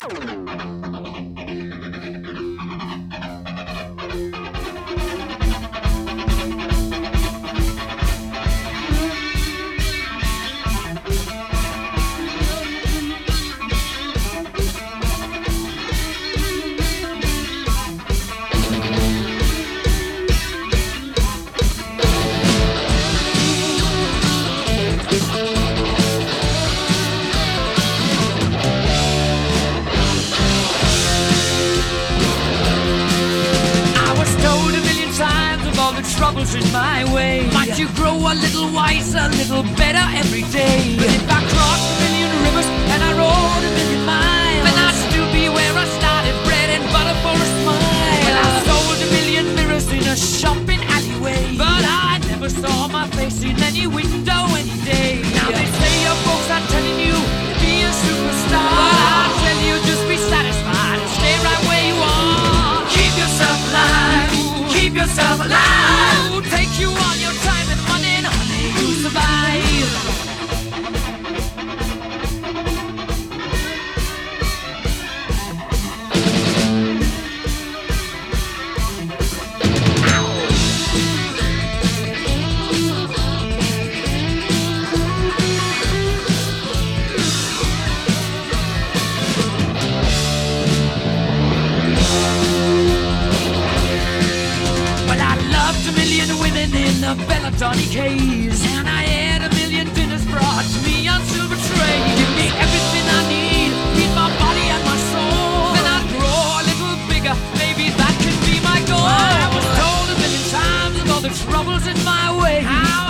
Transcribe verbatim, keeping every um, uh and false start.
Troubles in my way, might you grow a little wiser, a little better every day. But if I crossed a million rivers and I rode a million miles, then I'd still be where I started, bread and butter for a smile. Well, I sold a million mirrors in a shopping alleyway, but I never saw my face in any window any day. Now they say your folks are telling you to be a superstar, but I tell you just be satisfied and stay right where you are. Keep yourself alive, keep yourself alive. Take you all your time and money, and honey, you survive. In the Belladonna Caves, and I had a million dinners brought to me on silver tray. Give me everything I need, feed my body and my soul, then I'd grow a little bigger, maybe that could be my goal. I was told a million times of all the troubles in my way. How